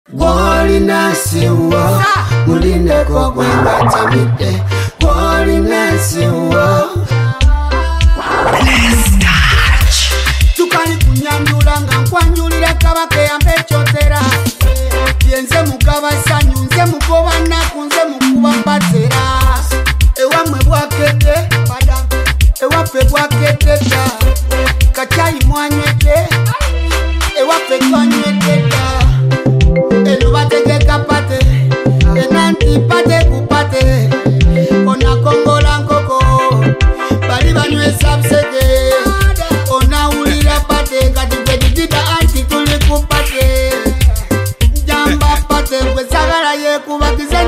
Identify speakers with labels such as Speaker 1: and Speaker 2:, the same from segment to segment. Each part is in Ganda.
Speaker 1: Gwoli nasi uwo mulinde ko gwenga tamide. Gwoli nasi uwo tukali kunyandula nga nkwanyulira kabake yambe chotera. Yenze mugaba sanyu nze mugoba naku nze mukuba mbatera. Ewamwe bwakete ewaffe bwakete da kachayi mwanywete ewaffe twanywete da. Elubategeka pate enanti pate kupate ona kongola nkoko bali banywesa buseke ona ulira pate kati bedidida anti tuli kupate jamba pate kwesagala yekubakize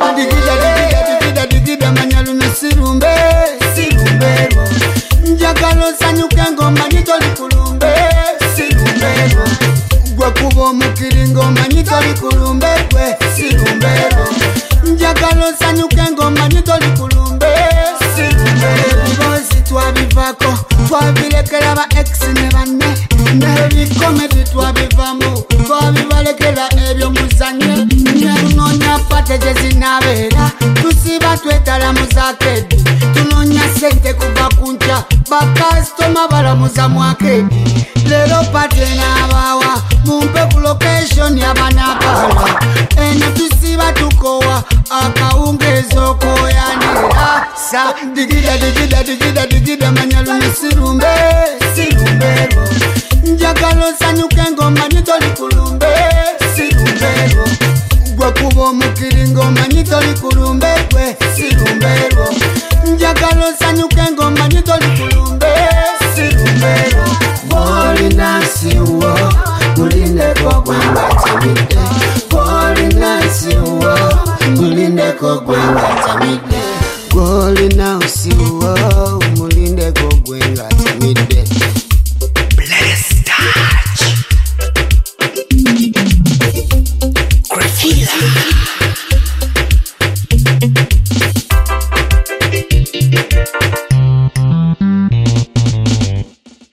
Speaker 1: digida manyalume sirumbe sirumbero njagalo sanyuke ngoma nitoli kulumbe sirumbero gwe kuba omukiringo manyi toli kulumbe gwe sirumbero njagalo sanyuke ngoma nitoli kulumbe sirumbero. Bibozi twabivako twabirekera ba ex ne banne nebikomedi twabivamu twabibalekera ebyo muzanye nerunonya pate gyezinabeera tusiba twetala muzakedi tunonya sente kuva kunca bakasitoma balamuza mwakedi lero pate nabawa mumpe ku location yabanapala ene tusiba tukowa akawungezo koyanira sa digida manyalume sirumbe sirumbero njagalo sanyuke ngoma nitoli kulumbe sirumbero gwe kuba omukiringo manyi toli kulumbe gwe sirumbero njagalo sanyuke ngoma nitoli kulumbe sirumbero. Gwoli nasi uwo mulinde ko gwenga tamide. Gwoli nasi uwo mulinde ko gwenga tamide. Gwoli nasi uwo mulinde ko gwenga